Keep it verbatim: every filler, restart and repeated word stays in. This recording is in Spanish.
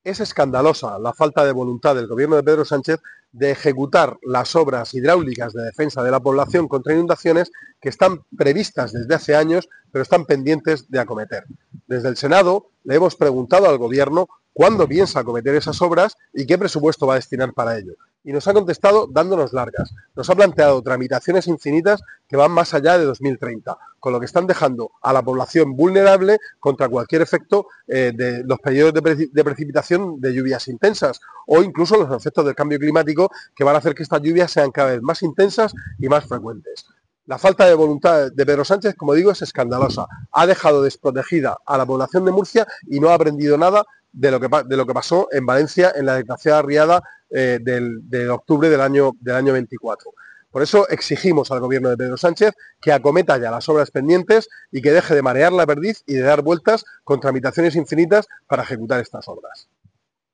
Es escandalosa la falta de voluntad del gobierno de Pedro Sánchez de ejecutar las obras hidráulicas de defensa de la población contra inundaciones que están previstas desde hace años, pero están pendientes de acometer. Desde el Senado le hemos preguntado al gobierno cuándo piensa acometer esas obras y qué presupuesto va a destinar para ello. Y nos ha contestado dándonos largas. Nos ha planteado tramitaciones infinitas que van más allá de dos mil treinta, con lo que están dejando a la población vulnerable contra cualquier efecto eh, de los periodos de, pre de precipitación de lluvias intensas o incluso los efectos del cambio climático que van a hacer que estas lluvias sean cada vez más intensas y más frecuentes. La falta de voluntad de Pedro Sánchez, como digo, es escandalosa. Ha dejado desprotegida a la población de Murcia y no ha aprendido nada de lo que, de lo que pasó en Valencia en la desgraciada riada eh, del, de octubre del año, del año veinticuatro. Por eso exigimos al gobierno de Pedro Sánchez que acometa ya las obras pendientes y que deje de marear la perdiz y de dar vueltas con tramitaciones infinitas para ejecutar estas obras.